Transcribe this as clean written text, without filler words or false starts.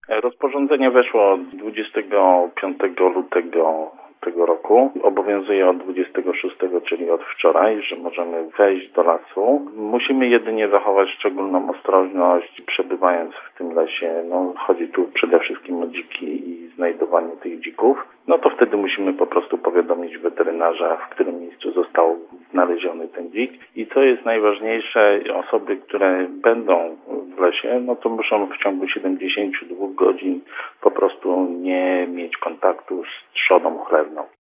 Rozporządzenie weszło 25 lutego tego roku. Obowiązuje od 26, czyli od wczoraj, że możemy wejść do lasu. Musimy jedynie zachować szczególną ostrożność, przebywając w tym lesie. Chodzi tu przede wszystkim o dziki i znajdowanie tych dzików. To wtedy musimy po prostu powiadomić weterynarza, w którym miejscu został znaleziony ten dzik. I co jest najważniejsze, osoby, które będą w lesie, to muszą w ciągu 72 godzin po prostu nie mieć kontaktu z trzodą chlewną.